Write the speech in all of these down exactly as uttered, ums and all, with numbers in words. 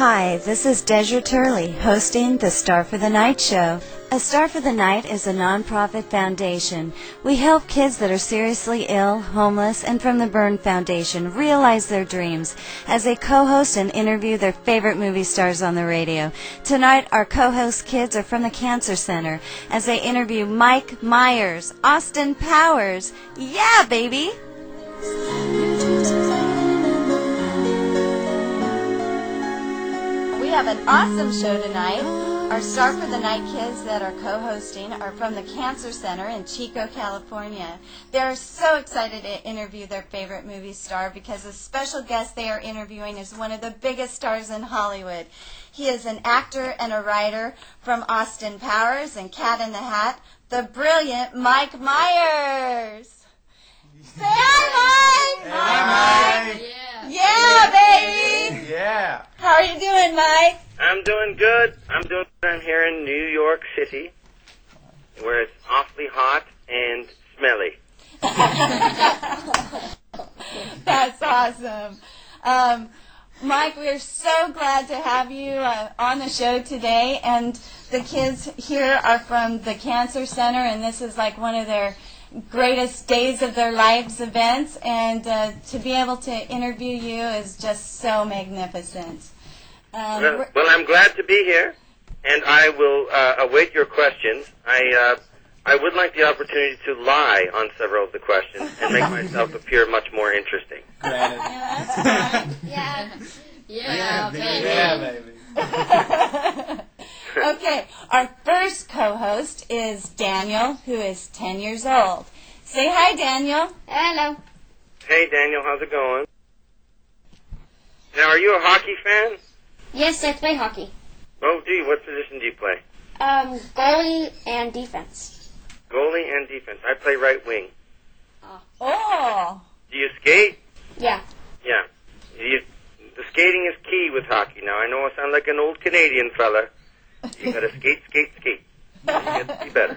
Hi, this is Deja Turley, hosting the Star for the Night show. A Star for the Night is a nonprofit foundation. We help kids that are seriously ill, homeless, and from the Burn Foundation realize their dreams as they co-host and interview their favorite movie stars on the radio. Tonight, our co-host kids are from the Cancer Center as they interview Mike Myers, Austin Powers. Yeah, baby! We have an awesome show tonight. Our Star for the Night kids that are co-hosting are from the Cancer Center in Chico, California. They're so excited to interview their favorite movie star because the special guest they are interviewing is one of the biggest stars in Hollywood. He is an actor and a writer from Austin Powers and Cat in the Hat, the brilliant Mike Myers. Say hi, Mike! Hi, Mike! Yeah. Yeah, baby! Yeah. How are you doing, Mike? I'm doing good. I'm doing good. I'm here in New York City, where it's awfully hot and smelly. That's awesome. Um, Mike, we're so glad to have you uh, on the show today. And the kids here are from the Cancer Center, and this is like one of their greatest days of their lives events. And uh, to be able to interview you is just so magnificent. Um, well, well, I'm glad to be here, and I will uh, await your questions. I uh, I would like the opportunity to lie on several of the questions and make myself appear much more interesting. Granted. yeah, that's fine. Yeah. Yeah, Yeah, baby. Yeah, baby. Okay, our first co-host is Daniel, who is ten years old. Say hi, Daniel. Hello. Hey, Daniel, how's it going? Now, are you a hockey fan? Yes, I play hockey. Oh, gee, what position do you play? Um, goalie and defense. Goalie and defense. I play right wing. Oh. Do you skate? Yeah. Yeah. You, the skating is key with hockey. Now, I know I sound like an old Canadian fella. You gotta skate, skate, skate. You get to be better.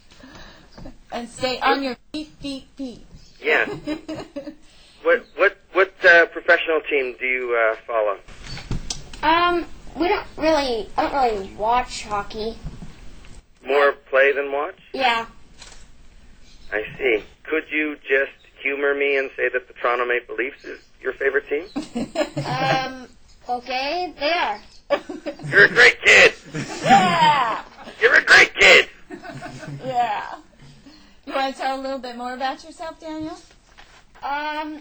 And stay on your feet, feet, feet. Yeah. What what what uh, professional team do you uh, follow? Um, we don't really, I don't really watch hockey. More play than watch? Yeah. I see. Could you just humor me and say that the Toronto Maple Leafs is your favorite team? Um, okay, they are. You're a great kid. Yeah. You're a great kid. Yeah. You want to tell a little bit more about yourself, Daniel? Um,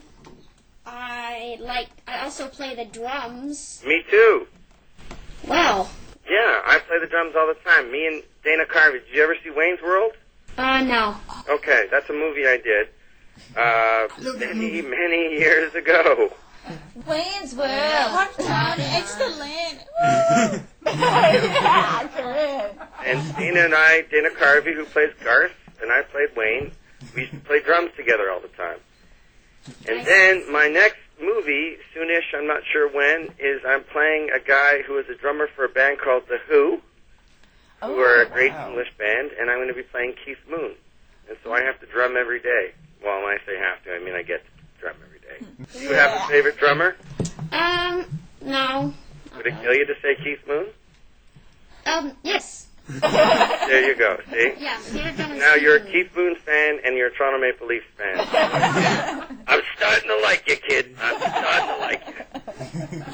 I like, I also play the drums. Me too. Wow. Yeah, I play the drums all the time. Me and Dana Carvey. Did you ever see Wayne's World? Uh, no. Okay, that's a movie I did uh, many, many years ago. Wayne's World. Hometown, excellent. Yeah, correct. And Dana and I, Dana Carvey, who plays Garth, and I played Wayne, we used to play drums together all the time. And then my next movie, soonish, I'm not sure when, is I'm playing a guy who is a drummer for a band called The Who, who are a great wow. English band, and I'm going to be playing Keith Moon. And so I have to drum every day. Well, when I say have to, I mean I get to drum every day. Do you have a favorite drummer? Um, no. Would it kill you to say Keith Moon? Um, yes. There you go, see? Yeah, favorite drummer is Now you're a Keith Keith Moon fan and you're a Toronto Maple Leafs fan. I'm starting to like you, kid. I'm starting to like you.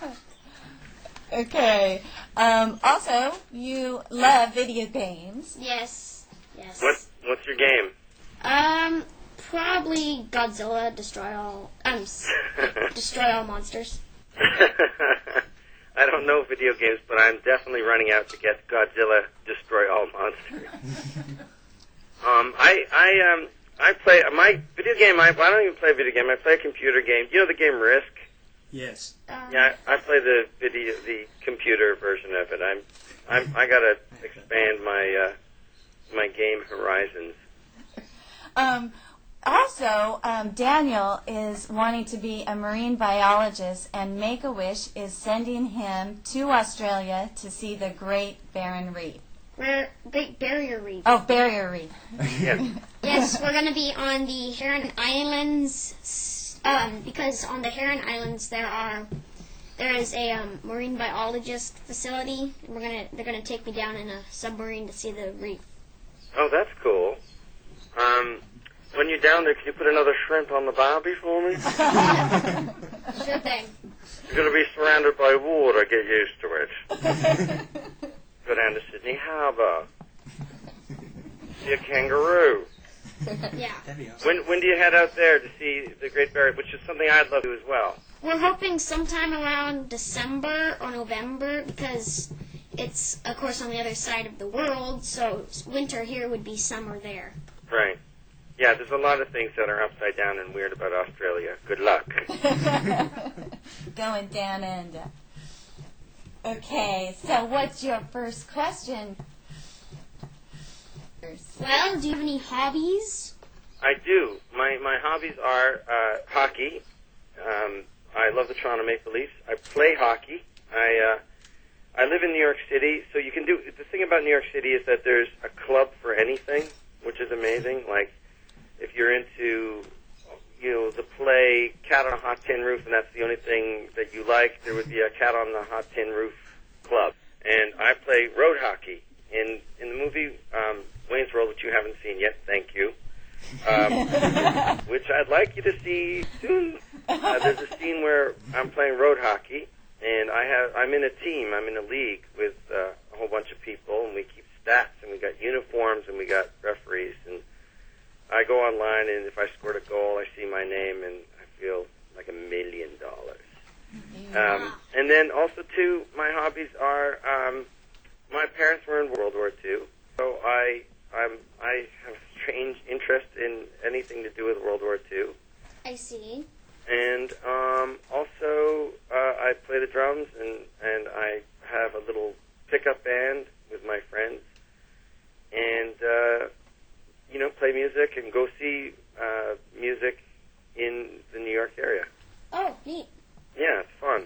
Okay. Um, also, you love video games. Moon. Yes. Yes. What What's your game? Um, probably Godzilla destroy all, um, s- destroy all monsters. I don't know video games, but I'm definitely running out to get Godzilla Destroy All Monsters. um, I I um I play my video game. I, I don't even play a video game. I play a computer game. You know the game Risk? Yes. Um, Yeah, I, I play the video, the computer version of it. I'm I'm I gotta expand my uh, my game horizons. Um, also, um, Daniel is wanting to be a marine biologist, and Make-A-Wish is sending him to Australia to see the Great Barrier Reef. We're Great Barrier Reef. Oh, Barrier Reef. Yeah. Yes, we're going to be on the Heron Islands, s- um, because on the Heron Islands there are there is a um, marine biologist facility, and we're gonna they're gonna take me down in a submarine to see the reef. Oh, that's cool. Um, when you're down there, can you put another shrimp on the barbie for me? Sure thing. You're going to be surrounded by water. Get used to it. Go down to Sydney Harbour. See a kangaroo. Yeah. That'd be awesome. When when do you head out there to see the Great Barrier, which is something I'd love to do as well? We're hoping sometime around December or November because it's, of course, on the other side of the world, so winter here would be summer there. Right. Yeah, there's a lot of things that are upside down and weird about Australia. Good luck. Going down under. Okay, so what's your first question? Well, do you have any hobbies? I do. My my hobbies are uh, hockey. Um, I love the Toronto Maple Leafs. I play hockey. I uh, I live in New York City, so you can do. The thing about New York City is that there's a club for anything, which is amazing. Like if you're into, you know, the play Cat on a Hot Tin Roof, and that's the only thing that you like, there would be a Cat on the Hot Tin Roof club. And I play road hockey in in the movie um, Wayne's World, which you haven't seen yet. Thank you. Um, which I'd like you to see soon. Uh, there's a scene where I'm playing road hockey, and I have I'm in a team. I'm in a league with uh, a whole bunch of people, and we keep stats, and we got uniforms, and we got referees. And I go online, and if I scored a goal, I see my name, and I feel like a million dollars. Um, and then also too, my hobbies are um, my parents were in World War Two, so I I'm I have a strange interest in anything to do with World War Two. I see. And um, also, uh, I play the drums, and, and I have a little pickup band with my friends, and uh, you know, play music and go see uh, music in the New York area. Oh, neat. Yeah, it's fun.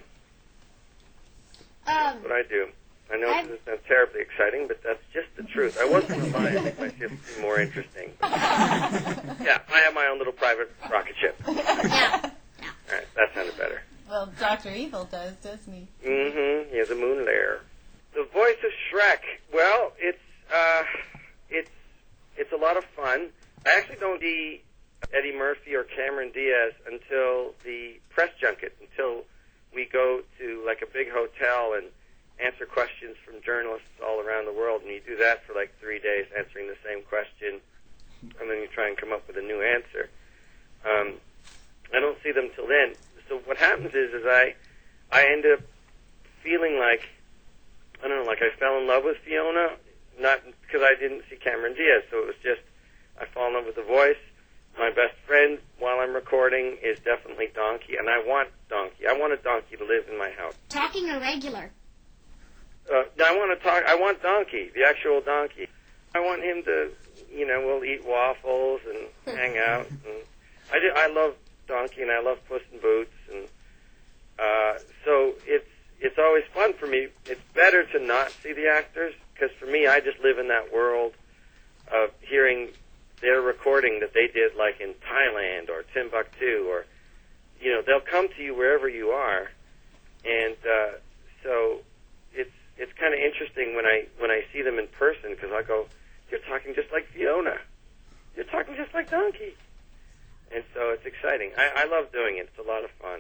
That's Um, what I do. I know I've- it doesn't sound terribly exciting, but that's just the truth. I wasn't going to lie. I think my ship would be more interesting. Yeah, I have my own little private rocket ship. All yeah. right, that sounded better. Well, Doctor Evil does, doesn't he? Mm-hmm. Yeah, the moon lair. The voice of Shrek. Well, it's uh, it's it's a lot of fun. I actually don't see Eddie Murphy or Cameron Diaz until the press junket, until we go to like a big hotel and answer questions from journalists all around the world, and you do that for like three days, answering the same question, and then you try and come up with a new answer. Um, I don't see them till then. So what happens is, is I, I end up feeling like, I don't know, like I fell in love with Fiona, not because I didn't see Cameron Diaz. So it was just, I fall in love with the voice. My best friend, while I'm recording, is definitely Donkey, and I want Donkey. I want a Donkey to live in my house. Talking or regular? Uh, I want to talk. I want Donkey, the actual Donkey. I want him to, you know, we'll eat waffles and hang out. And I do, I love Donkey, and I love Puss in Boots, and uh, so it's it's always fun for me. It's better to not see the actors because for me, I just live in that world of hearing their recording that they did, like in Thailand or Timbuktu, or you know, they'll come to you wherever you are, and uh, so it's it's kind of interesting when I when I see them in person because I go, you're talking just like Fiona, you're talking just like Donkey. And so it's exciting. I, I love doing it. It's a lot of fun.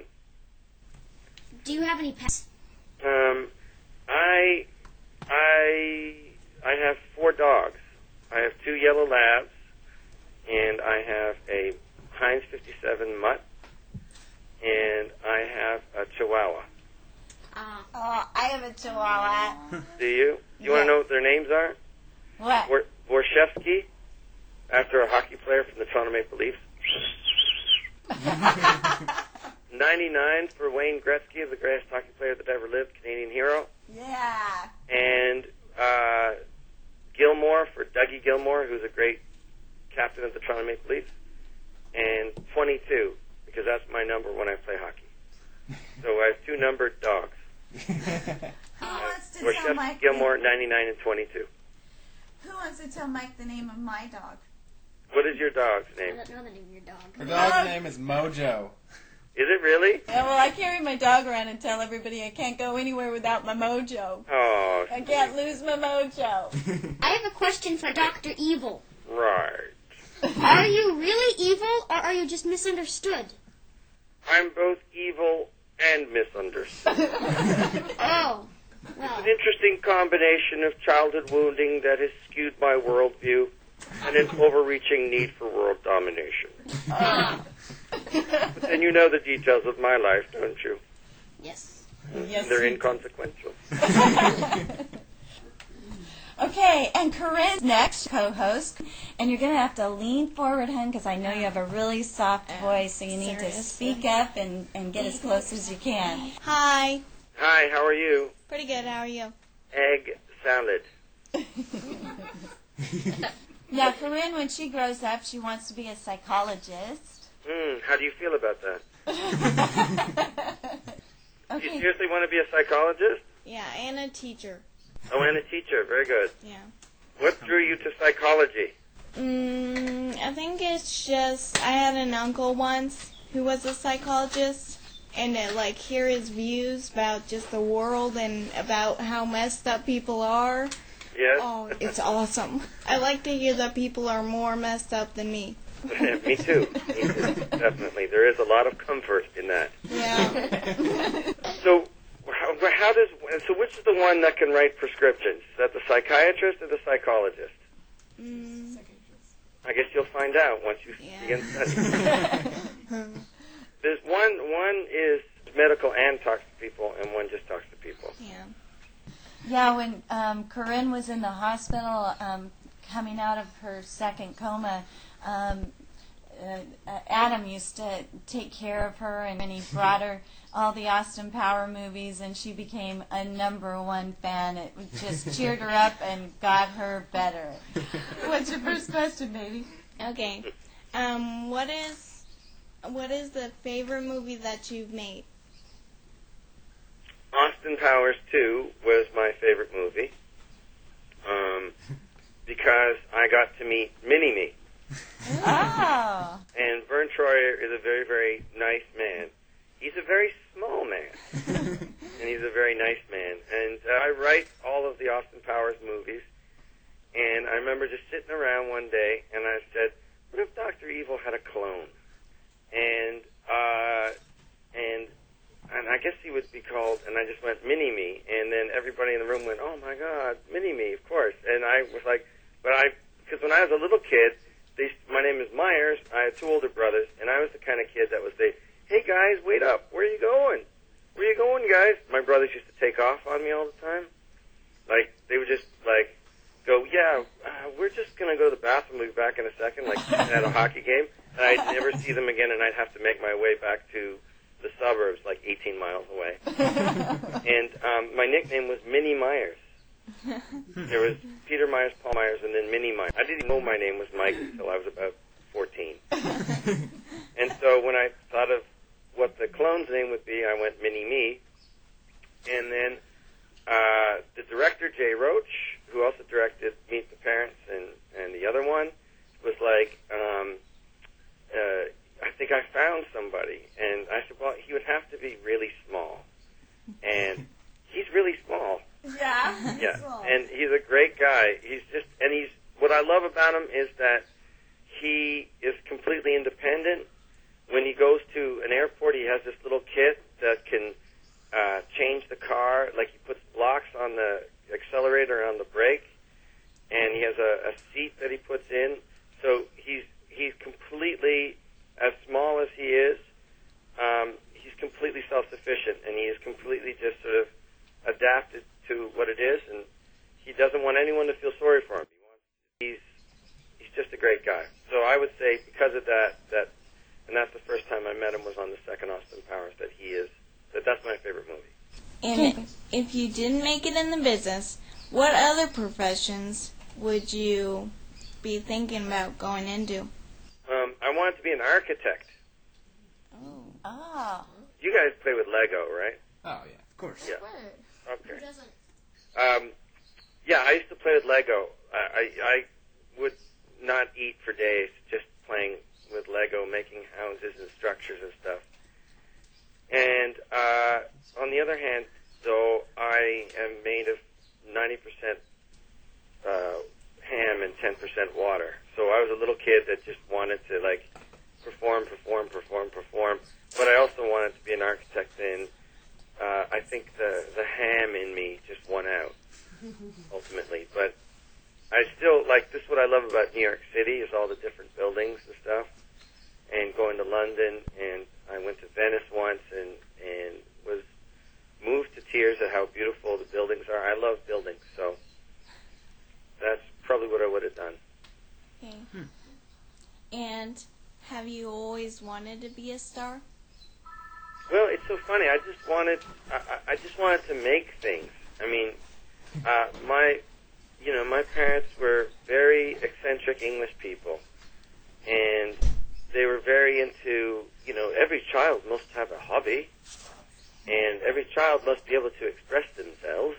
Do you have any pets? Um, I, I, I have four dogs. I have two yellow labs, and I have a Heinz fifty-seven mutt, and I have a Chihuahua. Uh, Oh, I have a Chihuahua. Do you? You want Yeah. to know what their names are? What? Bor- Borshevsky, after a hockey player from the Toronto Maple Leafs. ninety-nine for Wayne Gretzky, the greatest hockey player that ever lived, Canadian hero. Yeah. And uh, Gilmore for Dougie Gilmore, who's a great captain of the Toronto Maple Leafs. And twenty-two, because that's my number when I play hockey. So I have two numbered dogs. Who wants to tell Borshevsky, Mike? Gilmore, ninety-nine and twenty-two. Who wants to tell Mike the name of my dog? What is your dog's I name? don't know the name of your dog. Her dog's name is Mojo. Is it really? Yeah, well, I carry my dog around and tell everybody I can't go anywhere without my mojo. Oh. I can't lose my mojo. I have a question for Doctor Evil. Right. Are you really evil, or are you just misunderstood? I'm both evil and misunderstood. Oh, It's well, an interesting combination of childhood wounding that has skewed my worldview and an overreaching need for world domination. ah, But then you know the details of my life, don't you? yes. Yes, They're you do. inconsequential. Okay, and Corinne's next co-host, and you're going to have to lean forward, hun, because I know you have a really soft voice, so you need to Seriously. speak up and, and get as close as you can. Hi. Hi, how are you? Pretty good. How are you? Egg salad. Now, Corinne, when she grows up, she wants to be a psychologist. Hmm, how do you feel about that? Do you Okay. seriously want to be a psychologist? Yeah, and a teacher. Oh, and a teacher. Very good. Yeah. What drew you to psychology? Mm, I think it's just I had an uncle once who was a psychologist, and to, like hear his views about just the world and about how messed up people are. Yes? Oh, it's awesome. I like to hear that people are more messed up than me. Me too. Me too. Definitely. There is a lot of comfort in that. Yeah. So, how, how does, so which is the one that can write prescriptions? Is that the psychiatrist or the psychologist? Mm, I guess you'll find out once you Yeah. begin studying. There's one, one is medical and talks to people, and one just talks to people. yeah. Yeah, when um, Corinne was in the hospital um, coming out of her second coma, um, uh, uh, Adam used to take care of her, and he brought her all the Austin Power movies, and she became a number one fan. It just cheered her up and got her better. What's your first question, baby? Okay. Um, what is what is the favorite movie that you've made? Austin Powers two was my favorite movie um, because I got to meet Mini-Me. Oh. And Vern Troyer is a very, very nice man. He's a very small man, and he's a very nice man. And uh, I write all of the Austin Powers movies, and I remember just sitting around one day, and I said, what if Doctor Evil had a clone? And, uh, and, and I guess he would be called, and I just went, Mini-Me, and then everybody in the room went, oh my God, Mini-Me, of course. And I was like, but I, because when I was a little kid, they, my name is Myers, I had two older brothers, and I was the kind of kid that would say, hey guys, wait up, where are you going? Where are you going, guys? My brothers used to take off on me all the time. Like, they would just, like, go, yeah, uh, we're just going to go to the bathroom, we'll be back in a second, like at a hockey game, and I'd never see them again, and I'd have to make my way back to the suburbs, like eighteen miles away. And um, my nickname was Minnie Myers. There was Peter Myers, Paul Myers, and then Minnie Myers. I didn't know my name was Mike until I was about fourteen. And so when I thought of what the clone's name would be, I went Mini-Me. And then uh, the director, Jay Roach, who also directed Meet the Parents and, and the other one, was like, um, uh, I think I found somebody. And I said, well, he would have to be really small. And he's really small. Yeah. Yeah, and he's a great guy. He's just, and he's, what I love about him is that he is completely independent. When he goes to an airport, he has this little kit that can uh, change the car. Like, he puts blocks on the accelerator and on the brake, and he has a, a seat that he puts in. So he's he's completely, as small as he is, um, he's completely self-sufficient, and he is completely just sort of adapted to what it is, and he doesn't want anyone to feel sorry for him. He wants, he's he's just a great guy. So I would say because of that, that, and that's the first time I met him was on the second Austin Powers, that he is, that that's my favorite movie. And if you didn't make it in the business, what other professions would you be thinking about going into? Um, I wanted to be an architect. Oh. Oh. You guys play with Lego, right? Oh, yeah, of course. Yeah. Who Okay. doesn't? Um, yeah, I used to play with Lego. I, I, I would not eat for days just playing with Lego, making houses and structures and stuff. And uh, on the other hand, though, I am made of ninety percent uh, ham and ten percent water. So I was a little kid that just wanted to, like, perform, perform, perform, perform. But I also wanted to be an architect, and uh, I think the, the ham in me just won out, ultimately. But I still, like, this is what I love about New York City, is all the different buildings and stuff. And going to London, and I went to Venice once, and, and was moved to tears at how beautiful the buildings are. I love buildings, so that's probably what I would have done. Okay. And have you always wanted to be a star? Well, it's so funny. I just wanted, I, I I just wanted to make things. I mean, uh, my, you know, my parents were very eccentric English people, and they were very into, you know, every child must have a hobby, and every child must be able to express themselves.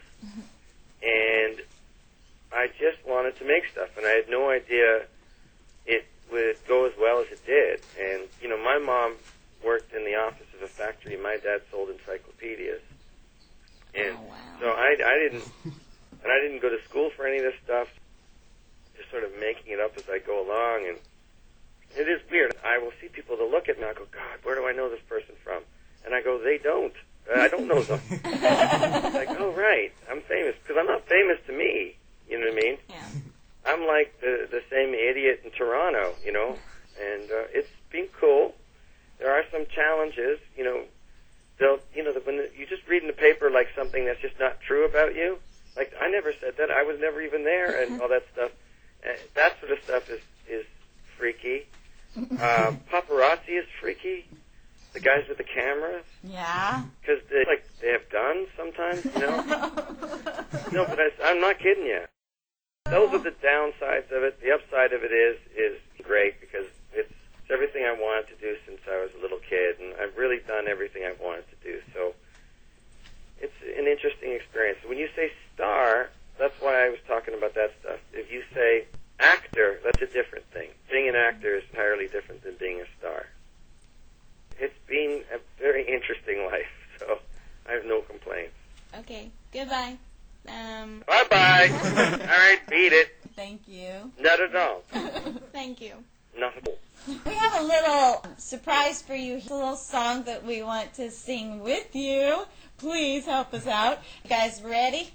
And I just wanted to make stuff, and I had no idea it would go as well as it did. And, you know, my mom worked in the office of a factory. My dad sold encyclopedias. And Oh, wow. so I, I didn't, and I didn't go to school for any of this stuff, just sort of making it up as I go along. And it is weird. I will see people that look at me, and I go, God, where do I know this person from? And I go, they don't. Uh, I don't know them. Like, oh, right, I'm famous. Because I'm not famous to me, you know what I mean? Yeah. I'm like the the same idiot in Toronto, you know? And uh, it's been cool. There are some challenges, you know. They'll, you know, when the, you just read in the paper, like, something that's just not true about you. Like, I never said that. I was never even there, and all that stuff. Uh, that sort of stuff is, is freaky. Uh, paparazzi is freaky. The guys with the cameras. Yeah. Because they, like, they have guns sometimes, you know? No, but I, I'm not kidding you. Those are the downsides of it. The upside of it is is great, because it's, it's everything I wanted to do since I was a little kid, and I've really done everything I've wanted to do. So it's an interesting experience. When you say star, that's why I was talking about that stuff. If you say actor, that's a different thing. Being an actor is entirely different than being a star. It's been a very interesting life, so I have no complaints. Okay. Goodbye. Um. Bye-bye. All right, beat it. Thank you. Not at all. Thank you. Not at all. We have a little surprise for you. A little song that we want to sing with you. Please help us out. You guys ready?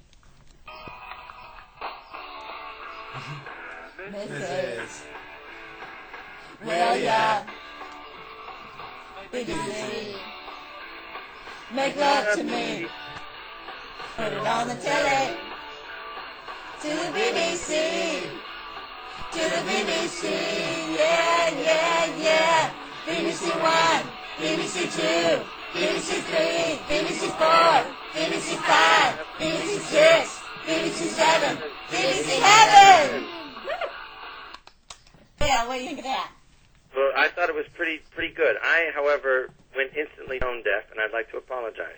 Missus Well, yeah. B B C. Make love to me. Put it on the telly. To the B B C. To the B B C. Yeah, yeah, yeah. B B C one. B B C two. B B C three. B B C four. B B C five. B B C six. B B C seven. B B C heaven. Yeah, what do you think of that? Well, I thought it was pretty pretty good. I, however, went instantly tone deaf, and I'd like to apologize.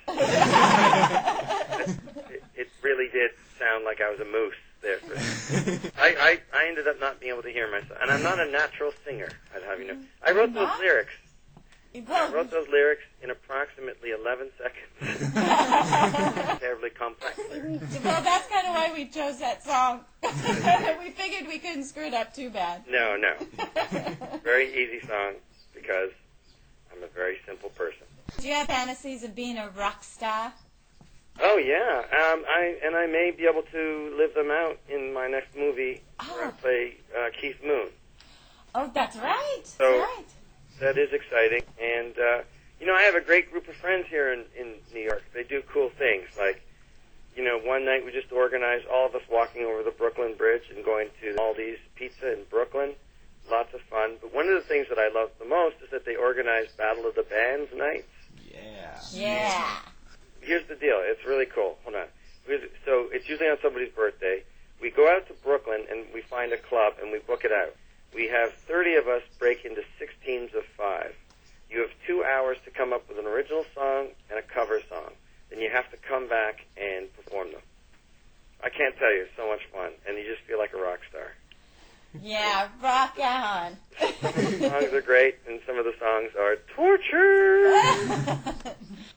it, it really did sound like I was a moose there. For I, I, I ended up not being able to hear myself. And I'm not a natural singer, I'd have you know. I wrote those Not? lyrics. I Well, wrote those lyrics in approximately eleven seconds. Terribly complex lyrics. well, that's kind of why we chose that song. We figured we couldn't screw it up too bad. No, no. Very easy song, because I'm a very simple person. Do you have fantasies of being a rock star? Oh yeah, um, I and I may be able to live them out in my next movie where I Oh. play uh, Keith Moon. Oh, that's right. That's So- right. That is exciting, and uh, you know I have a great group of friends here in, in New York. They do cool things, like you know one night we just organized all of us walking over the Brooklyn Bridge and going to Aldi's Pizza in Brooklyn. Lots of fun. But one of the things that I love the most is that they organize Battle of the Bands nights. Yeah. Yeah. Here's the deal. It's really cool. Hold on. Here's- So it's usually on somebody's birthday. We go out to Brooklyn and we find a club and we book it out. We have thirty of us break into six teams of five. You have two hours to come up with an original song and a cover song. Then you have to come back and perform them. I can't tell you. It's so much fun. And you just feel like a rock star. Yeah, rock on. The songs are great, and some of the songs are torture.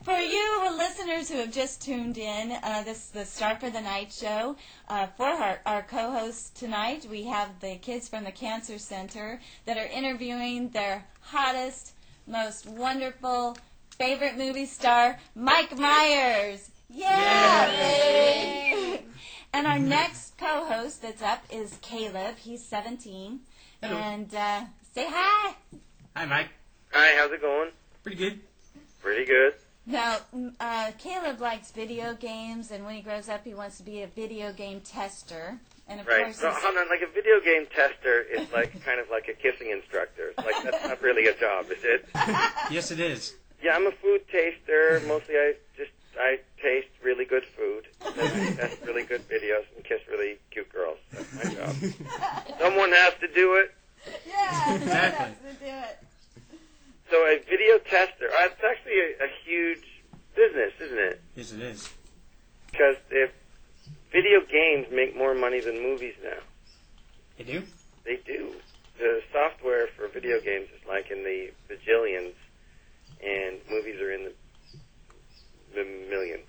For you listeners who have just tuned in, uh, this is the Star for the Night show. Uh, for our, our co-hosts tonight, we have the kids from the Cancer Center that are interviewing their hottest, most wonderful, favorite movie star, Mike Myers. Yeah, baby! And our next co-host that's up is Caleb. He's seventeen. Hello. And uh, say hi. Hi, Mike. Hi, how's it going? Pretty good. Pretty good. Now, mm, uh, Caleb likes video games, and when he grows up, he wants to be a video game tester. And of Right. course, So, he's- hold on, like a video game tester is like kind of like a kissing instructor. It's like, that's not really a job, is it? Yes, it is. Yeah, I'm a food taster. Mostly I just, I taste really good food. And I test really good videos and kiss really cute girls. That's my job. Someone has to do it. yeah, Exactly. that's to do it. So a video tester, uh, it's actually a, a huge business, isn't it? Yes, it is. Because if video games make more money than movies now. You do? They do. The software for video games is like in the bajillions, and movies are in the, the millions.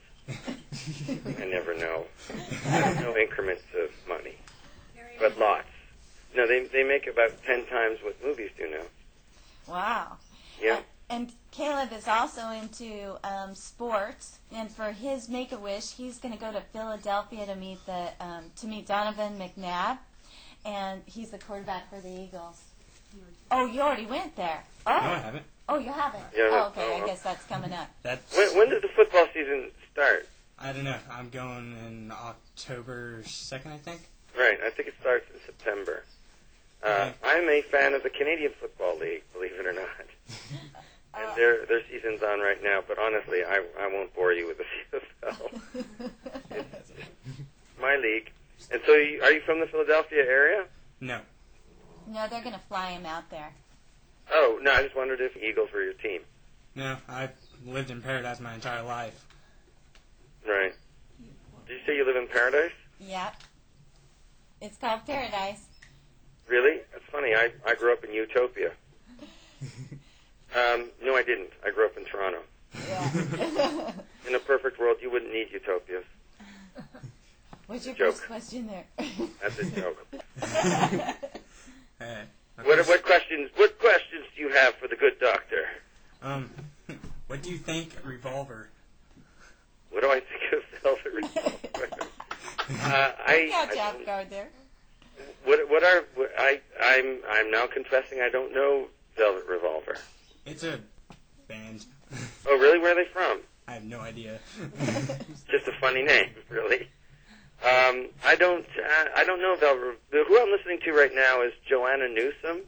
I never know. No increments of money, but lots. No, they they make about ten times what movies do now. Wow. Yeah. And Caleb is also into um, sports, and for his Make-A-Wish, he's going to go to Philadelphia to meet the um, to meet Donovan McNabb, and he's the quarterback for the Eagles. Oh, you already went there. Oh, No, I haven't. oh, you haven't. Yeah, oh, okay. no. I guess that's coming up. That's. When when does the football season start? I don't know. I'm going in October second, I think. Right. I think it starts in September. Uh, Okay. I'm a fan of the Canadian Football League, believe it or not. And their their season's on right now, but honestly, I I won't bore you with the C F L. It's my league. And so, you, are you from the Philadelphia area? No. No, they're going to fly him out there. Oh no, I just wondered if Eagles were your team. No, I've lived in Paradise my entire life. Right. Did you say you live in Paradise? Yep. It's called Paradise. Really? That's funny. I I grew up in Utopia. Um, no, I didn't. I grew up in Toronto. Yeah. In a perfect world, you wouldn't need utopias. What's your Joke. first question there? That's a joke. Hey, my What first- what questions what questions do you have for the good doctor? Um, what do you think Revolver? What do I think of Velvet Revolver? uh, I, Got I job don't- guard there. what what are what, I I'm I'm now confessing I don't know Velvet Revolver. It's a band. Oh really? Where are they from? I have no idea. Just a funny name, really. Um, I don't uh, I don't know Velvet. Who I'm listening to right now is Joanna Newsom.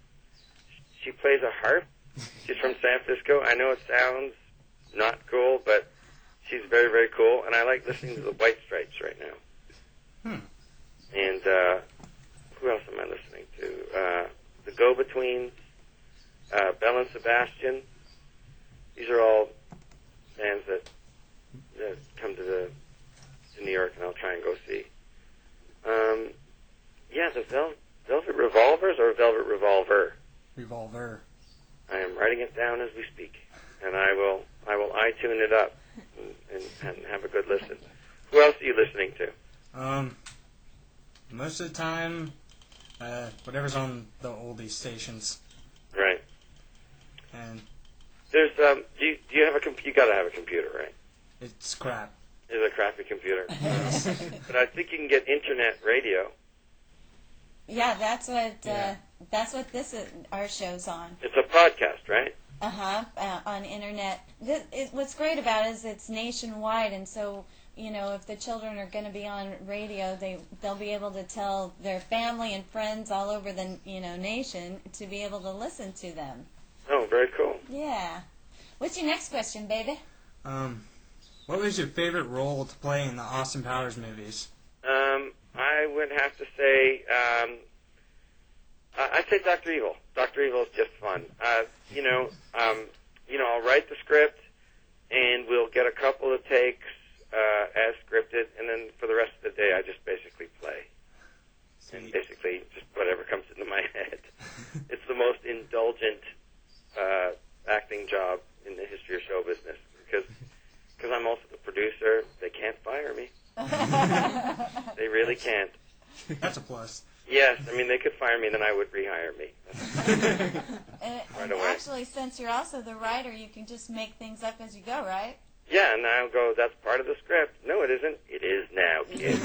She plays a harp. She's from San Francisco. I know it sounds not cool, but she's very, very cool, and I like listening to the White Stripes right now. Hmm. And uh, who else am I listening to? Uh, the Go-Betweens, uh, Belle and Sebastian. These are all bands that, that come to the to New York, and I'll try and go see. Um, yeah, the Vel- Velvet Revolvers or Velvet Revolver. Revolver. I am writing it down as we speak, and I will I will iTune it up and, and, and have a good listen. Who else are you listening to? Um, most of the time, uh, whatever's on the oldie stations. Right. And There's um. Do you, do you have a comp- You gotta have a computer, right? it's crap. It's a crappy computer, but I think you can get internet radio. Yeah, that's what Yeah. uh, that's what this is, our show's on. It's a podcast, right? Uh-huh, uh on internet. This is, what's great about it is it's nationwide, and so you know if the children are going to be on radio, they they'll be able to tell their family and friends all over the you know nation to be able to listen to them. Oh, very cool. Yeah. What's your next question, baby? Um, what was your favorite role to play in the Austin Powers movies? Um, I would have to say, um, I- I'd say Doctor Evil. Doctor Evil is just fun. Uh, you know, um, you know, I'll write the script, and we'll get a couple of takes uh, as scripted, and then for the rest of the day, I just basically play. And Sweet. basically just whatever comes into my head. It's the most indulgent uh, acting job in the history of show business because can't. That's a plus. Yes, I mean, they could fire me, and then I would rehire me. And, Right and away. actually, since you're also the writer, you can just make things up as you go, right? Yeah, and I'll go, that's part of the script. No, it isn't. It is now, kid.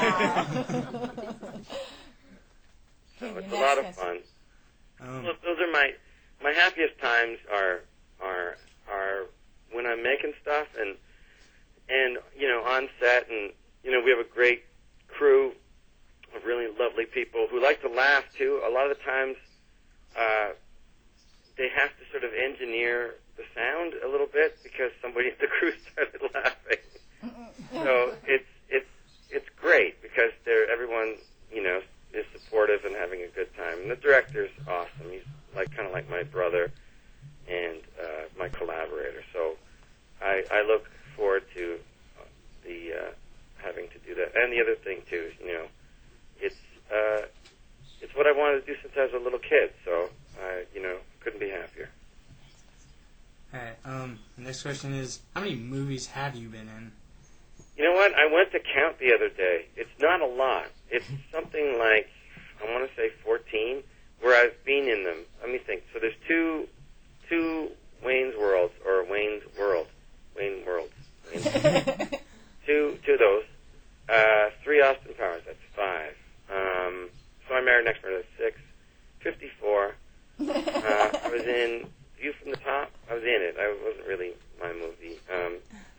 So Okay, it's your a lot of next fun. Um, Those those are my my happiest times are are are when I'm making stuff and and you know on set, and you know we have a great crew of really lovely people who like to laugh too. A lot of the times uh, they have to sort of engineer the sound a little bit because somebody in the crew started laughing. So it's it's it's great because they're everyone you know is supportive and having a good time. And the director's awesome. He's like kind of like my brother and uh, my collaborator. So I, I look forward to uh, the uh, having to do that. And the other thing too is, you know, it's uh, it's what I wanted to do since I was a little kid. So I, you know, couldn't be happier. Alright, um, the next question is, how many movies have you been in? You know what? I went to count the other day. It's not a lot. It's something like, I want to say fourteen, where I've been in them. Let me think. So there's two, two Wayne's Worlds, or Wayne's World. Wayne Worlds. Wayne's two, two of those. Uh, three Austin Powers, that's five. Um, so I Married Next Door, that's six. fifty-four. Uh, I was in View from the Top. I was in it. I wasn't really my movie. Um,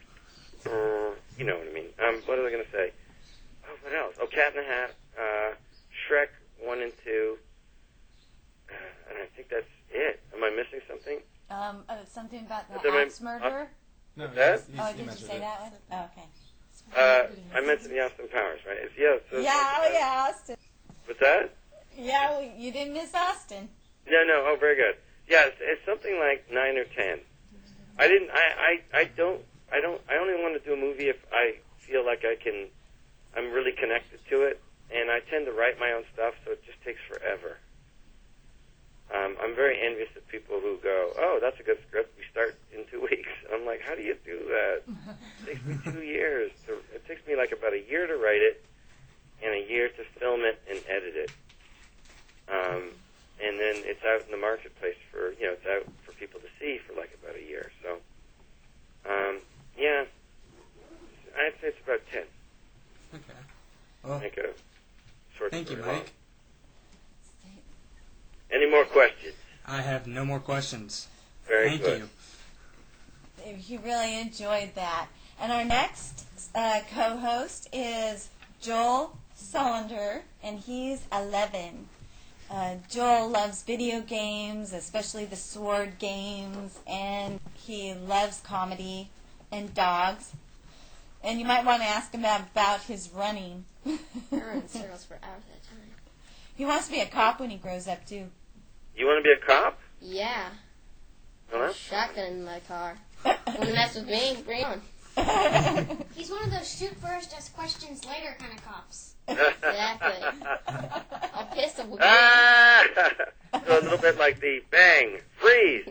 uh, you know what I mean. Um, what was I going to say? Oh, what else? Oh, Cat in the Hat, uh, Shrek one and two, uh, and I think that's it. Am I missing something? Um, uh, something about the Is there my- axe murderer? No, That? yes, Oh, you did you mentioned say it. that one? Oh, okay. Uh, I mentioned the Austin Powers, right? It's, yeah. So Yeah, oh yeah, Austin. What's that? Yeah, well, you didn't miss Austin. No, no. Oh, very good. Yeah, it's, it's something like nine or ten. I didn't. I, I, I don't. I don't. I only want to do a movie if I feel like I can. I'm really connected to it, and I tend to write my own stuff, so it just takes forever. Um, I'm very envious of people who go, "Oh, that's a good script. We start in two weeks." I'm like, "How do you do that?" It takes me two years. To, it takes me like about a year to write it, and a year to film it and edit it. Um, and then it's out in the marketplace for, you know, it's out for people to see for like about a year. So, um, yeah, I'd say it's about ten. Okay. Well, Make a short thank you, story long. Mike. Any more questions? I have no more questions. Very Thank good. you. He really enjoyed that. And our next uh, co-host is Joel Sullender, and he's eleven. Uh, Joel loves video games, especially the sword games, and he loves comedy and dogs. And you might want to ask him about, about his running. I run in circles for hours at a time. He wants to be a cop when he grows up, too. You want to be a cop? Yeah. Huh? Shotgun in my car. Want to mess with me? Bring on. He's one of those shoot first, ask questions later kind of cops. Exactly. I'll pistol with you. Ah! So a little bit like the bang, freeze.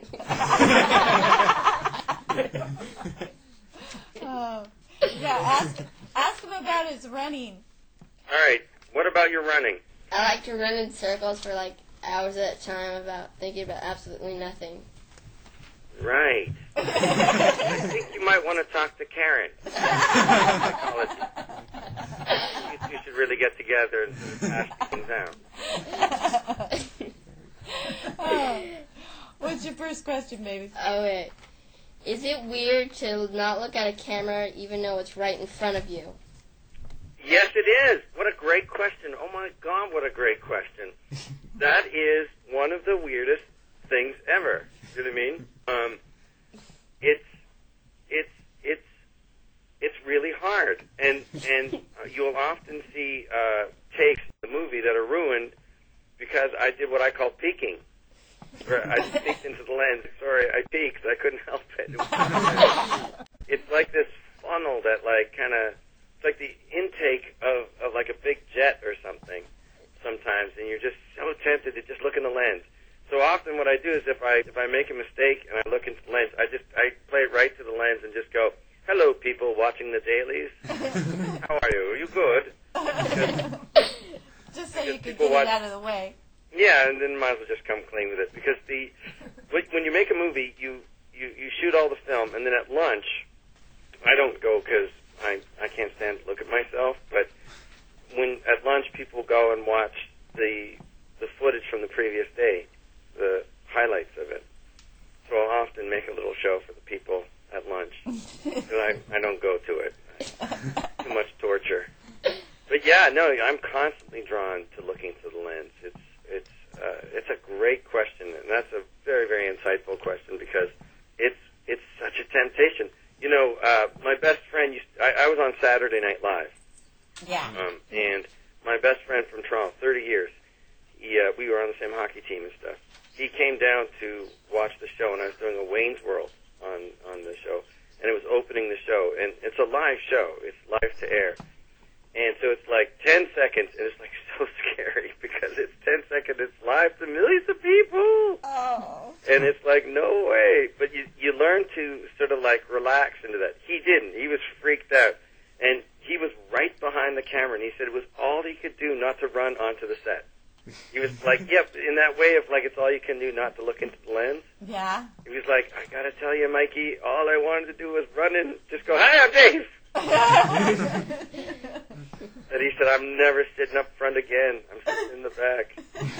Oh. Yeah, ask, ask him about his running. All right. What about your running? I like to run in circles for like hours at a time about thinking about absolutely nothing. Right. I think you might want to talk to Karen. Psychology. You two should really get together and sort of hash things out. Oh. What's your first question, baby? Okay. Is it weird to not look at a camera even though it's right in front of you? Yes, it is. What a great question. Oh, my God, what a great question. That is one of the weirdest things ever. You know what I mean? Um, it's, it's, it's, it's really hard. And, and uh, you'll often see uh, takes in the movie that are ruined because I did what I call peeking. Where I peeked into the lens. Sorry, I peeked. I couldn't help it. It was it's like this funnel that, like, kind of, it's like the intake of, of, like, a big jet or something sometimes, and you're just so tempted to just look in the lens. So often what I do is if I if I make a mistake and I look into the lens, I just I play it right to the lens and just go, "Hello, people watching the dailies. How are you? Are you good?" Just so you could people get watch- it out of the way. Yeah, and then might as well just come clean with it. Because the when you make a movie, you, you, you shoot all the film, and then at lunch, I don't go because I, I can't stand to look at myself, but when at lunch people go and watch the the footage from the previous day, the highlights of it. So I'll often make a little show for the people at lunch. And I, I don't go to it. Too much torture. But yeah, no, I'm constantly drawn to looking through the lens. It's it's uh, it's a great question, and that's a very very insightful question because it's it's such a temptation. You know, uh, my best friend used. I, I was on Saturday Night Live. Yeah. Um, and my best friend from Toronto, thirty years. He uh, we were on the same hockey team and stuff. He came down to watch the show, and I was doing a Wayne's World on on the show, and it was opening the show, and it's a live show. It's live to air. And so it's like ten seconds, and it's like so scary because it's ten seconds, it's live to millions of people. Oh. And it's like, no way. But you you learn to sort of like relax into that. He didn't. He was freaked out. And he was right behind the camera, and he said it was all he could do not to run onto the set. He was like, yep, in that way of like it's all you can do not to look into the lens. Yeah. He was like, I gotta tell you, Mikey, all I wanted to do was run in, just go, hi, I'm Dave. And he said, I'm never sitting up front again. I'm sitting in the back.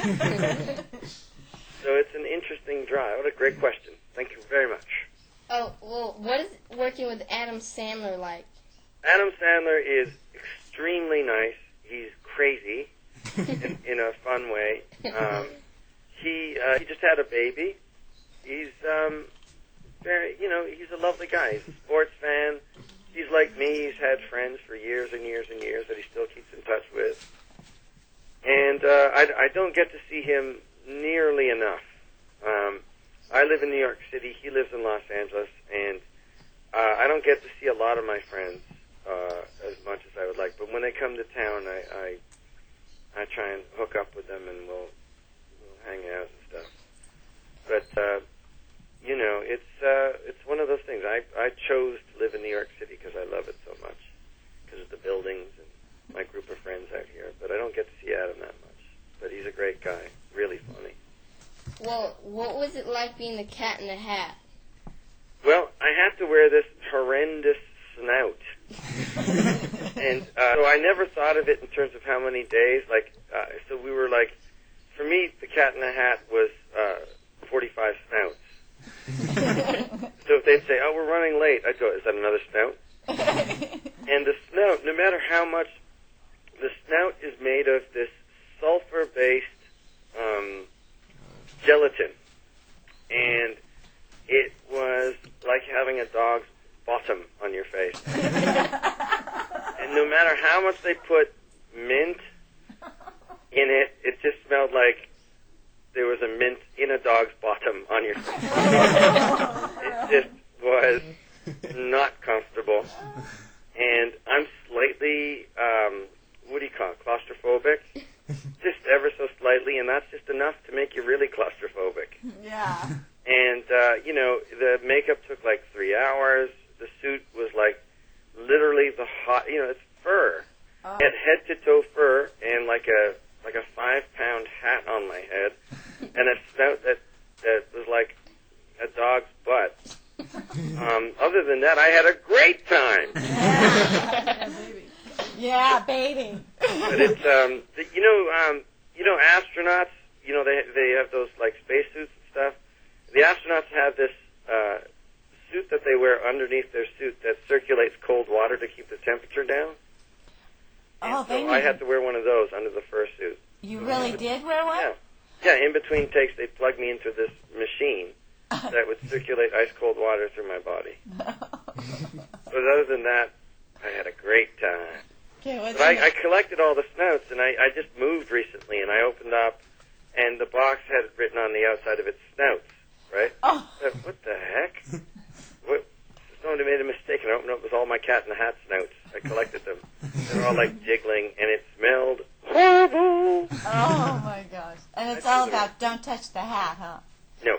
So it's an interesting drive. What a great question. Thank you very much. Oh, well, what is working with Adam Sandler like? Adam Sandler is extremely nice. He's crazy in, in a fun way. Um, he uh, he just had a baby. He's um, very, you know, he's a lovely guy. He's a sports fan. He's like me. He's had friends for years and years and years that he still keeps in touch with. And uh, I, I don't get to see him nearly enough. Um, I live in New York City. He lives in Los Angeles. And uh, I don't get to see a lot of my friends uh, as much as I would like. But when they come to town, I, I, I try and hook up with them and we'll, we'll hang out and stuff. But... Uh, You know, it's uh, it's one of those things. I I chose to live in New York City because I love it so much, because of the buildings and my group of friends out here. But I don't get to see Adam that much. But he's a great guy, really funny. Well, what was it like being the Cat in the Hat? Well, I had to wear this horrendous snout, and uh, so I never thought of it in terms of how many days. Like, uh, so we were like, for me, the Cat in the Hat was uh, forty-five snouts. So if they'd say, oh, we're running late, I'd go, is that another snout? And the snout, no matter how much, the snout is made of this sulfur-based um, gelatin. And it was like having a dog's bottom on your face. And no matter how much they put mint in it, it just smelled like there was a mint in a dog's bottom on your face. It just was not comfortable. And I'm slightly, um, what do you call it, claustrophobic? Just ever so slightly, and that's just enough to make you really claustrophobic. Yeah. And, uh, you know, the makeup took like three hours. The suit was like literally the hot, you know, it's fur. Oh. It had head-to-toe fur and like a like a five-pound hat on my head, and a snout that that was like a dog's butt. Um, other than that, I had a great time. Yeah, baby. Yeah, baby. But it's um, the, you know, um, you know, astronauts. You know, they they have those like spacesuits and stuff. The astronauts have this uh, suit that they wear underneath their suit that circulates cold water to keep the temperature down. Oh, So they I need- had to wear one of those under the fursuit. You really did wear one? Yeah. Yeah, in between takes, they plugged me into this machine that would circulate ice-cold water through my body. But other than that, I had a great time. Okay, what's But your- I, I collected all the snouts, and I, I just moved recently, and I opened up, and the box had written on the outside of it, snouts, right? Oh. I said, what the heck? What? Someone made a mistake, and I opened up, it was all my Cat in the Hat snouts. I collected them. They're all like jiggling, and it smelled horrible. Oh, my gosh. And it's all about don't touch the hat, huh? No.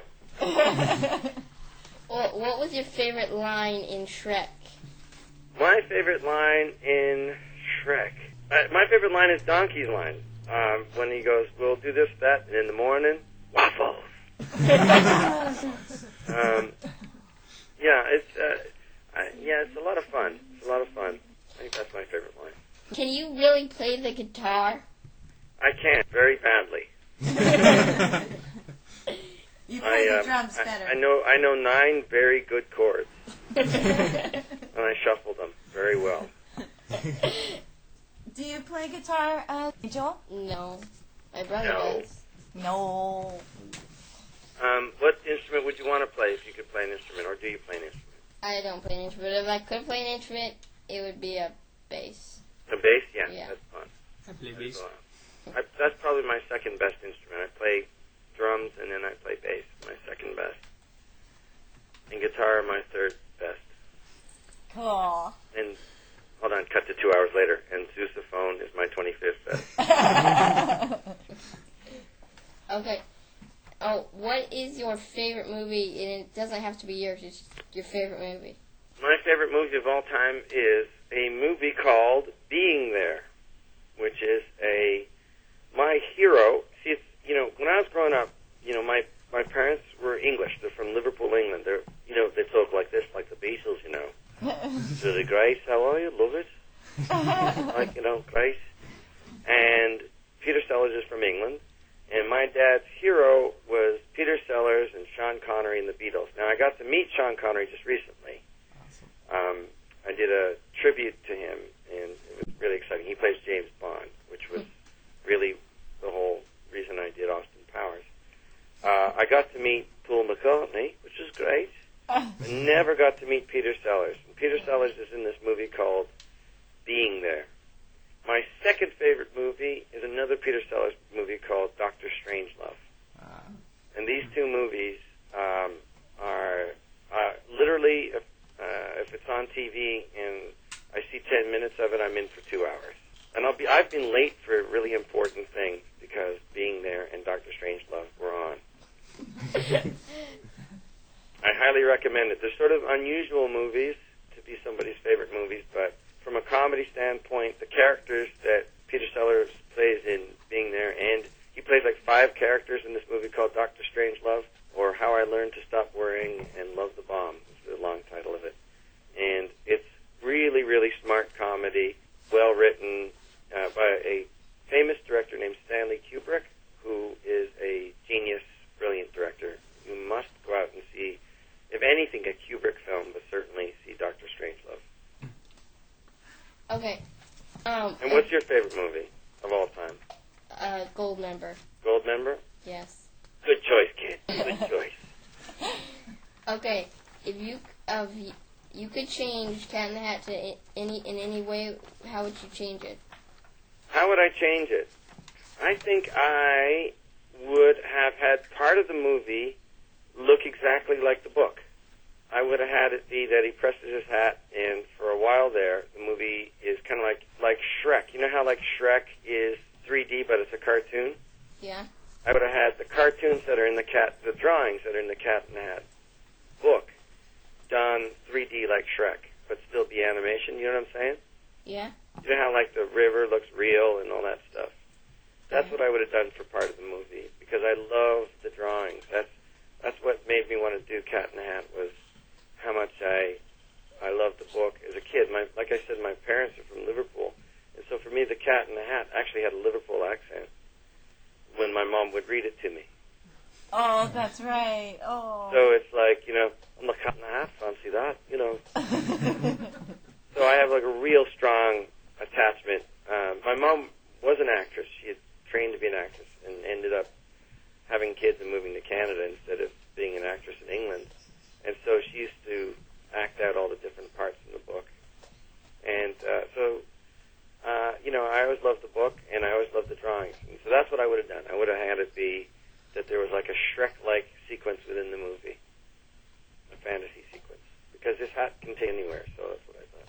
Well, what was your favorite line in Shrek? My favorite line in Shrek. Uh, my favorite line is Donkey's line. Um, when he goes, we'll do this, that, and in the morning, waffles. um, yeah, it's uh, I, yeah, it's a lot of fun. It's a lot of fun. I think that's my favorite line. Can you really play the guitar? I can't very badly. You play I, the uh, drums I, better. I know I know nine very good chords, and I shuffle them very well. Do you play guitar, uh, Joel? No. My brother No. does. No. Um, what instrument would you want to play if you could play an instrument, or do you play an instrument? I don't play an instrument. If I could play an instrument, it would be a bass. A bass? Yeah, Yeah. that's fun. I play That's, bass. fun. I, that's probably my second best instrument. I play drums, and then I play bass, my second best. And guitar, my third best. Cool. And, hold on, cut to two hours later, and sousaphone is my twenty-fifth best. Okay. Oh, what is your favorite movie? And it doesn't have to be yours. It's your favorite movie. My favorite movie of all time is a movie called Being There, which is a my hero. See, it's, you know, when I was growing up, you know, my my parents were English. They're from Liverpool, England. They're, you know, they talk like this, like the Beatles, you know. Really, Grace, how are you? Love it. Like, you know, Grace. And Peter Sellers is from England. And my dad's hero was Peter Sellers and Sean Connery and the Beatles. Now, I got to meet Sean Connery just recently. Um, I did a tribute to him, and it was really exciting. He plays James Bond, which was really the whole reason I did Austin Powers. Uh, I got to meet Paul McCartney, which is great. I never got to meet Peter Sellers. And Peter Sellers is in this movie called Being There. My second favorite movie is another Peter Sellers movie called Doctor Strangelove. Uh, And these two movies um, are uh, literally, if, uh, if it's on T V and I see ten minutes of it, I'm in for two hours. And I'll be, I've been late for really important things because Being There and Doctor Strangelove were on. I highly recommend it. They're sort of unusual movies to be somebody's favorite movies, but from a comedy standpoint, the characters that Peter Sellers plays in Being There, and he plays like five characters in this movie called Doctor Strangelove, or How I Learned to Stop Worrying and Love the Bomb, is the long title of it. And it's really, really smart comedy, well written uh, by a famous director named Stanley Kubrick, who is a genius, brilliant director. You must go out and see, if anything, a Kubrick film, but certainly see Doctor Strangelove. Okay. Um. And what's your favorite movie of all time? Uh, Gold Member. Goldmember? Yes. Good choice, kid. Good choice. Okay. If you uh, if you, you could change Cat in the Hat to i- any in any way, how would you change it? How would I change it? I think I would have had part of the movie look exactly like the book. I would have had it be that he presses his hat, and for a while there, the movie is kind of like like Shrek. You know how like Shrek is three D, but it's a cartoon? Yeah. I would have had the cartoons that are in the cat, the drawings that are in the Cat in the Hat book, done three D like Shrek, but still be animation. You know what I'm saying? Yeah. You know how like the river looks real and all that stuff. That's what I would have done for part of the movie because I love the drawings. That's that's what made me want to do Cat in the Hat was how much I I loved the book as a kid. My like I said, my parents are from Liverpool, and so for me, the Cat in the Hat actually had a Liverpool accent when my mom would read it to me. Oh, that's right. Oh. So it's like, you know, I'm the Cat in the Hat, fancy that, you know. So I have like a real strong attachment. Um, my mom was an actress. She had trained to be an actress and ended up having kids and moving to Canada instead of being an actress in England. And so she used to act out all the different parts in the book. And uh, so, uh, you know, I always loved the book, and I always loved the drawings. And so that's what I would have done. I would have had it be that there was like a Shrek-like sequence within the movie, a fantasy sequence, because this hat can take anywhere, so that's what I thought.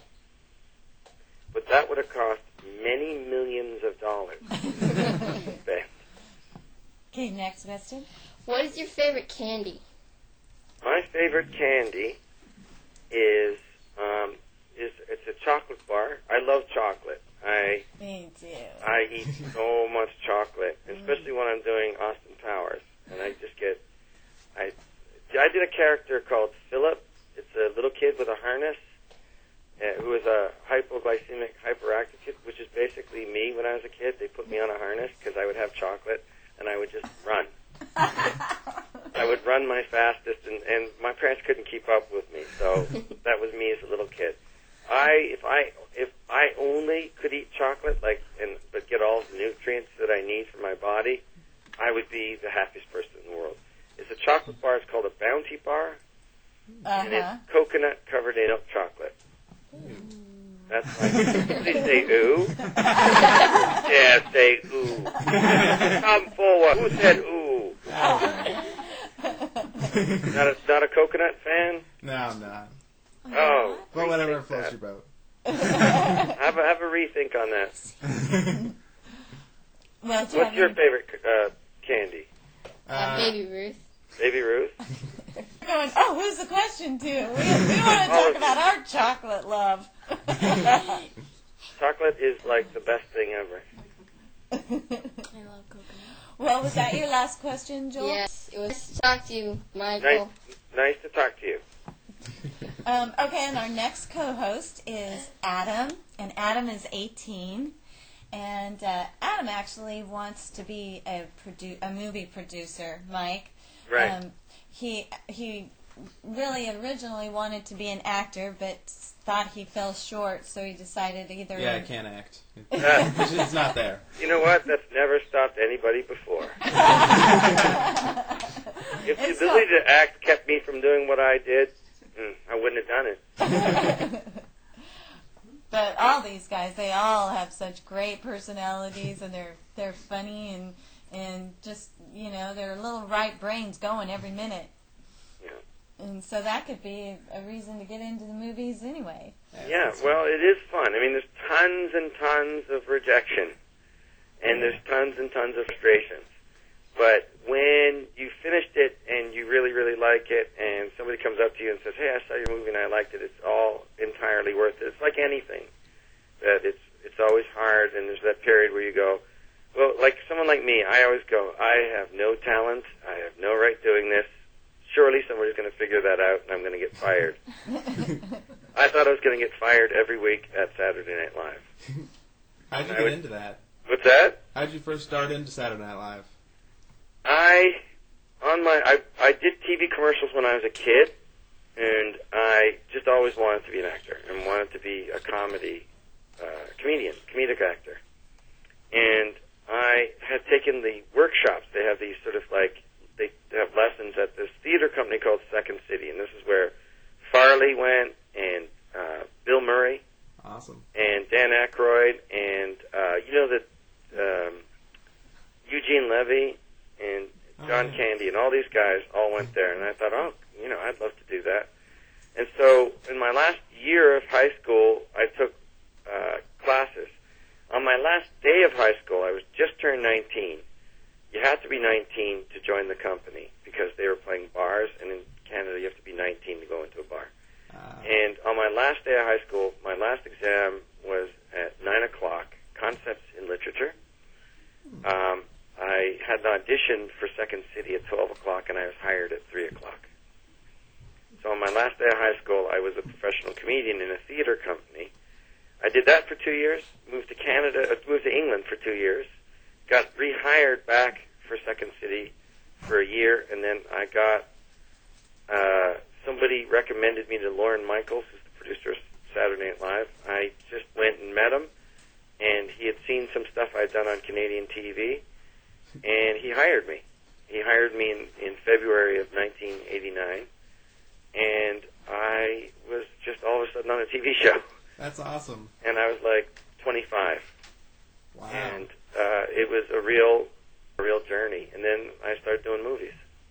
But that would have cost many millions of dollars. Bet. Okay, next question. What is your favorite candy? My favorite candy is um, is it's a chocolate bar. I love chocolate. I Me too. I eat so much chocolate, especially when I'm doing Austin Powers, and I just get I I did a character called Philip. It's a little kid with a harness uh, who is a hypoglycemic hyperactive kid, which is basically me when I was a kid. They put me on a harness because I would have chocolate, and I would just run. I would run my fastest, and, and my parents couldn't keep up with me, so that was me as a little kid. I if I if I only could eat chocolate, like and but get all the nutrients that I need for my body, I would be the happiest person in the world. It's a chocolate bar. It's called a Bounty Bar, and it's Uh-huh. coconut covered in milk chocolate. That's like, did they say ooh? Yeah, say ooh. Come forward. Who said ooh? Not a not a coconut fan? No, I'm not. Oh, But whatever rethink floats that. your boat. Have a, have a rethink on that. Well, What's your favorite uh, candy? Uh, Uh, Baby Ruth. Baby Ruth? Going, oh, who's the question to? We, we want to talk about our chocolate love. Chocolate is like the best thing ever. I love coconut. Well, was that your last question, Joel? Yes, it was nice to talk to you, Nice, Michael. nice to talk to you. Um, okay, and our next co-host is Adam, and Adam is eighteen, and uh, Adam actually wants to be a produ- a movie producer, Mike. Right. Um, he he really originally wanted to be an actor, but thought he fell short, so he decided either. yeah, I can't act. Uh, It's not there. you know what? That's never stopped anybody before. If the It's ability to act kept me from doing what I did, mm, I wouldn't have done it. But all these guys, they all have such great personalities, and they're they're funny and and just you know their little right brains going every minute. Yeah. And so that could be a reason to get into the movies anyway. Yeah, well, it is fun. I mean, there's tons and tons of rejection, and there's tons and tons of frustrations. But when you finished it and you really, really like it, and somebody comes up to you and says, "Hey, I saw your movie and I liked it," it's all entirely worth it. It's like anything. That it's it's always hard, and there's that period where you go, well, like someone like me, I always go, I have no talent, I have no right doing this. Surely somebody's going to figure that out, and I'm going to get fired. I thought I was going to get fired every week at Saturday Night Live. How'd you I get would- into that? What's that? How'd you first start into Saturday Night Live? I on my I I did T V commercials when I was a kid, and I just always wanted to be an actor and wanted to be a comedy uh, comedian, comedic actor. And I had taken the workshops. They have these sort of like they have lessons at this theater company called Second City, and this is where Farley went and uh, Bill Murray Awesome. and Dan Aykroyd and uh, you know that um, Eugene Levy and John Oh, yeah. Candy and all these guys all went there, and I thought, oh, you know, I'd love to do that. And so in my last year of high school, I took uh, classes. On my last day of high school, I was just turned nineteen. You had to be nineteen to join the company because they were playing bars, and in Canada you have to be nineteen to go into a bar. Uh, And on my last day of high school, my last exam was at nine o'clock, Concepts in Literature. Um, I had an audition for Second City at twelve o'clock, and I was hired at three o'clock. So on my last day of high school, I was a professional comedian in a theater company. I did that for two years, moved to Canada, uh, moved to England for two years, got rehired back for Second City for a year, and then I got, uh, somebody recommended me to Lorne Michaels, who's the producer of Saturday Night Live. I just went and met him, and he had seen some stuff I'd done on Canadian T V, and he hired me. He hired me in, in February of nineteen eighty-nine, and I was just all of a sudden on a T V show, that's awesome. and I was like twenty-five, Wow. and uh, it was a real, a real journey. And then I started doing movies.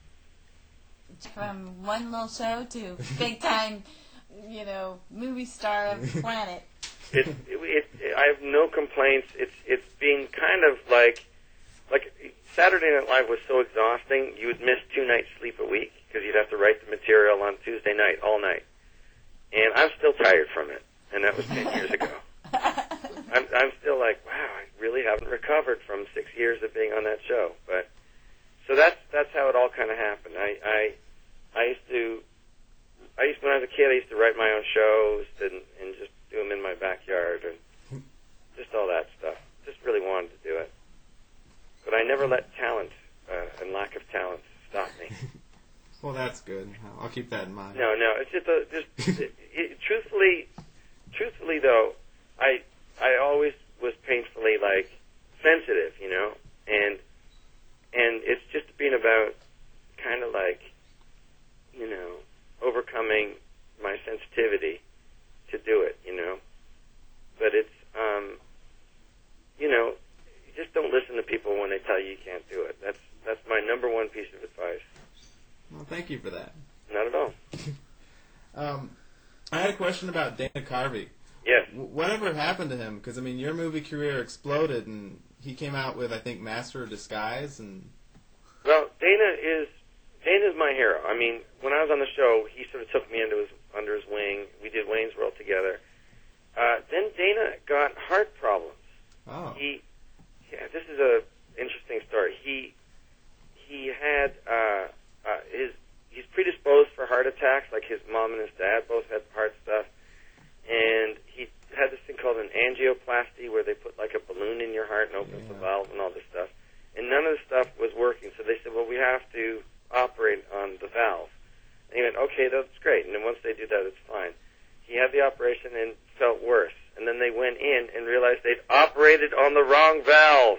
From one little show to big time, you know, movie star of the planet. It, it, it, I have no complaints. It's it's been kind of like, like Saturday Night Live was so exhausting. You would miss two nights sleep a week because you'd have to write the material on Tuesday night all night, and I'm still tired from it. And that was ten years ago. I'm I'm still like, wow, I really haven't recovered from six years of being on that show. But so that's that's how it all kind of happened. I I I used to I used when I was a kid, I used to write my own shows and and just do them in my backyard and just all that stuff. Just really wanted to do it, but I never let talent uh, and lack of talent stop me. Well, that's good. I'll keep that in mind. No, no, it's just a, just it, it, truthfully, truthfully though, I I always was painfully like sensitive, you know, and and it's just been about kind of like, you know, overcoming my sensitivity to do it, you know. But it's, um, you know, you just don't listen to people when they tell you you can't do it. That's that's my number one piece of advice. Well, thank you for that. Not at all. Um, I had a question about Dana Carvey. Yes. W- whatever happened to him? Because, I mean, your movie career exploded, and he came out with, I think, Master of Disguise, and... Well, Dana is Dana's my hero. I mean, when I was on the show, he sort of took me into his under his wing. We did Wayne's World together. Uh, then Dana got heart problems. Oh. He, yeah, this is a interesting story. He he had uh, uh, his he's predisposed for heart attacks. Like his mom and his dad both had heart stuff, and he had this thing called an angioplasty, where they put like a balloon in your heart and opens Yeah. the valve and all this stuff. And none of the stuff was working, so they said, well, we have to operate on the valve. And he went, okay, that's great. And then once they do that, it's fine. He had the operation and felt worse. And then they went in and realized they'd operated on the wrong valve.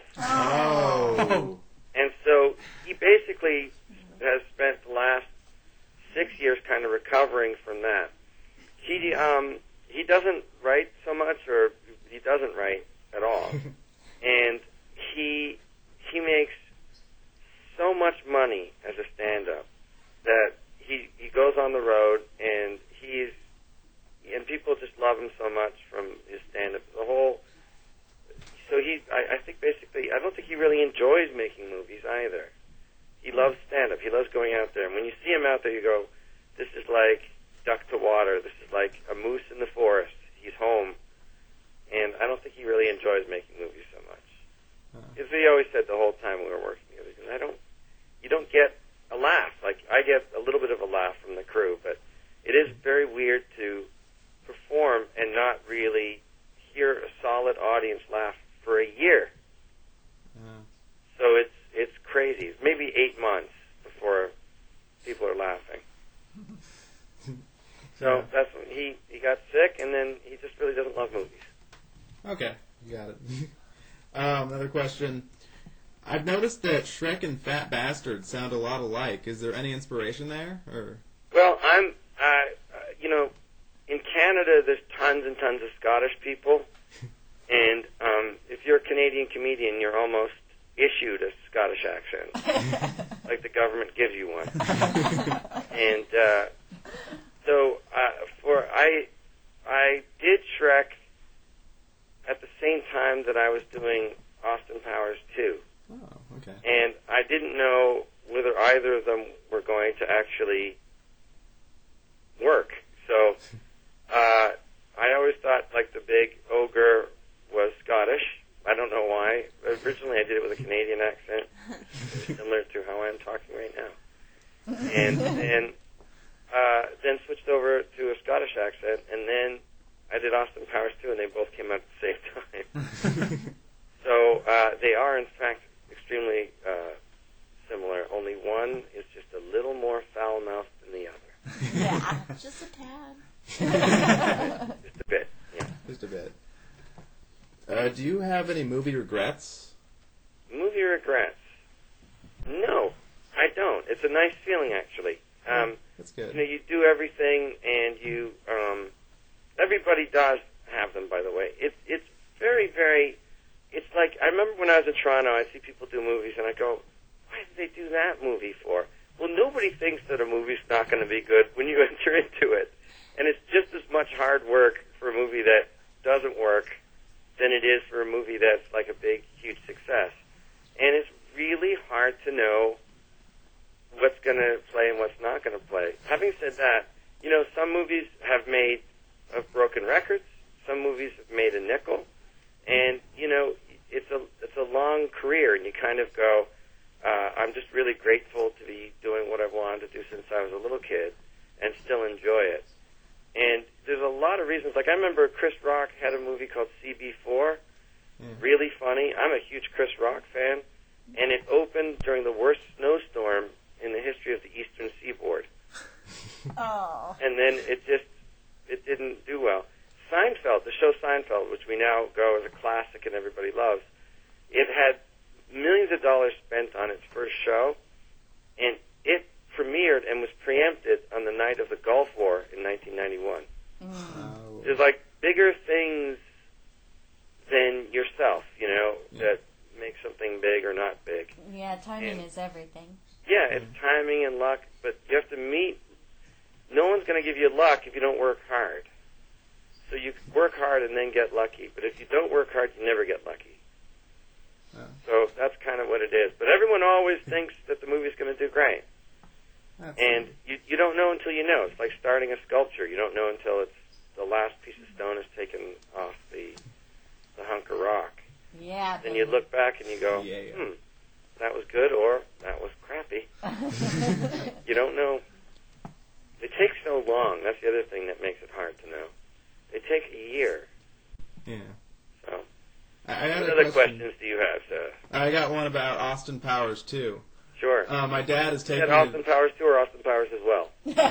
Oh. And so he basically has spent the last six years kind of recovering from that. He, um, he doesn't write so much, or he doesn't write at all. And he... he makes so much money as a stand-up that he he goes on the road and he's and people just love him so much from his stand-up. The whole so he I, I think basically I don't think he really enjoys making movies either. He loves stand-up. He loves going out there. And when you see him out there, you go, this is like duck to water. This is like a moose in the forest. He's home. And I don't think he really enjoys making movies so much. Because he always said the whole time we were working together, because I don't, you don't get a laugh. Like, I get a little bit of a laugh from the crew, but it is very weird to perform and not really hear a solid audience laugh for a year. Yeah. So it's it's crazy. It's maybe eight months before people are laughing. So Yeah. that's when he, he got sick, and then he just really doesn't love movies. Okay, you got it. um, another question. I've noticed that Shrek and Fat Bastard sound a lot alike. Is there any inspiration there, or? Well, I'm, uh, uh, you know, in Canada, there's tons and tons of Scottish people, and um, if you're a Canadian comedian, you're almost issued a Scottish accent, like the government gives you one. And uh, so, uh, for I, I did Shrek at the same time that I was doing Austin Powers two. Oh, okay. And I didn't know whether either of them were going to actually work. So uh, I always thought, like, the big ogre was Scottish. I don't know why. Originally I did it with a Canadian accent, similar to how I'm talking right now. And then, uh, then switched over to a Scottish accent, and then I did Austin Powers two, and they both came out at the same time. So uh, they are, in fact, extremely uh, similar. Only one is just a little more foul-mouthed than the other. Yeah, just a tad. Just a bit, yeah. Just a bit. Uh, do you have any movie regrets? Movie regrets? No, I don't. It's a nice feeling, actually. Um, That's good. you know, you do everything, and you. Um, everybody does have them, by the way. It's it's very, very. It's like I remember when I was in Toronto, I'd see people do movies, and I go, "Why did they do that movie for?" Well, nobody thinks that a movie's not going to be good when you enter into it, and it's just as much hard work for a movie that doesn't work than it is for a movie that's like a big, huge success. And it's really hard to know what's going to play and what's not going to play. Having said that, you know, some movies have made have broken records. Some movies have made a nickel. And, you know, it's a it's a long career, and you kind of go, uh, I'm just really grateful to be doing what I've wanted to do since I was a little kid and still enjoy it. And there's a lot of reasons. Like, I remember Chris Rock had a movie called C B four, mm. really funny. I'm a huge Chris Rock fan, and it opened during the worst snowstorm in the history of the Eastern Seaboard. Oh. And then it just, it didn't do well. Seinfeld, the show Seinfeld, which we now go as a classic and everybody loves, it had millions of dollars spent on its first show, and it premiered and was preempted on the night of the Gulf War in nineteen ninety-one. Mm. There's like bigger things than yourself, you know, yeah. that make something big or not big. Yeah, timing and, is everything. Yeah, it's mm. timing and luck, but you have to meet. No one's going to give you luck if you don't work hard. So you work hard and then get lucky, but if you don't work hard, you never get lucky. Yeah. So that's kind of what it is. But everyone always thinks that the movie's going to do great. That's and you, you don't know until you know. It's like starting a sculpture. You don't know until it's the last piece of stone is taken off the the hunk of rock. Yeah. Then you look back and you go, yeah, yeah. hmm, that was good or that was crappy. You don't know. It takes so long. That's the other thing that makes it hard to know. It takes a year. Yeah. So. I got what a other question. questions do you have, sir? I got one about Austin Powers, too. Sure. Uh, my dad is taking... Is that Austin Powers, too, or Austin Powers as well?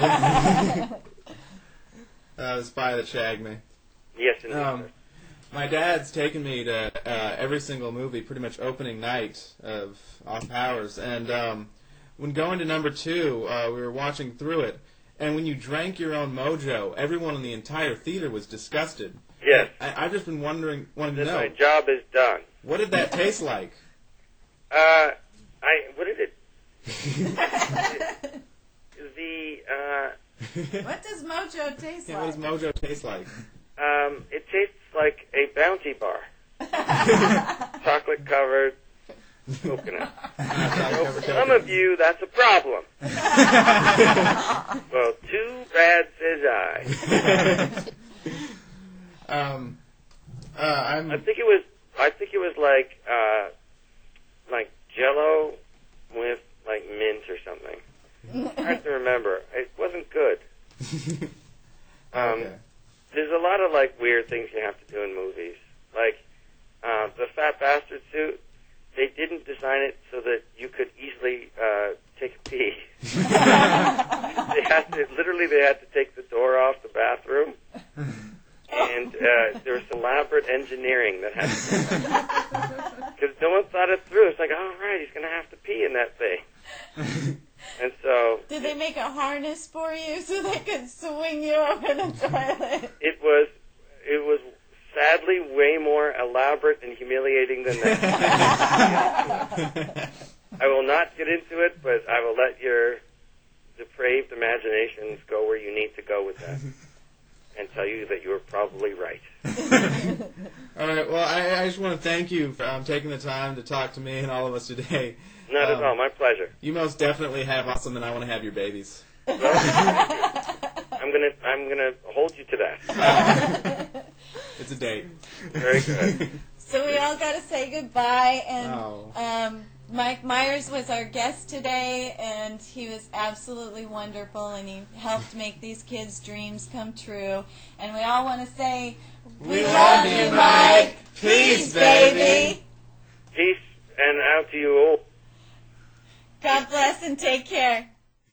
uh, the spy that shagged me. Yes, indeed. Um, my dad's taken me to uh, every single movie, pretty much opening night of Austin Powers. And um, when going to number two, uh, we were watching through it. And when you drank your own mojo, everyone in the entire theater was disgusted. Yes. I, I've just been wondering, wanting to know. My job is done. What did that taste like? Uh, I, what did it, the, uh... What does mojo taste yeah, like? What does mojo taste like? Um, it tastes like a Bounty bar. Chocolate covered coconut. So for some of you, that's a problem. Well, too bad, says I. um, uh, I'm. I think it was. I think it was like, uh, like Jell-O with like mint or something. I have to remember. It wasn't good. Um, okay. There's a lot of like weird things you have to do in movies, like uh, the Fat Bastard suit. They didn't design it so that you could easily uh, take a pee. They had to, literally, they had to take the door off the bathroom, and uh, there was elaborate engineering that had to be done. Because no one thought it through. It's like, oh, right, he's going to have to pee in that thing. And so... Did they make a harness for you so they could swing you over the toilet? It was... It was... sadly way more elaborate and humiliating than that. I will not get into it, but I will let your depraved imaginations go where you need to go with that and tell you that you were probably right. All right, well, I, I just want to thank you for um, taking the time to talk to me and all of us today. Not um, at all. My pleasure. You most definitely have awesome, and I want to have your babies. Well, I'm gonna, I'm gonna hold you to that. It's a date. Very good. So we all got to say goodbye, and oh. um, Mike Myers was our guest today, and he was absolutely wonderful, and he helped make these kids' dreams come true. And we all want to say, we, we love you, Mike. Peace, baby. Peace, and out to you all. God bless and take care.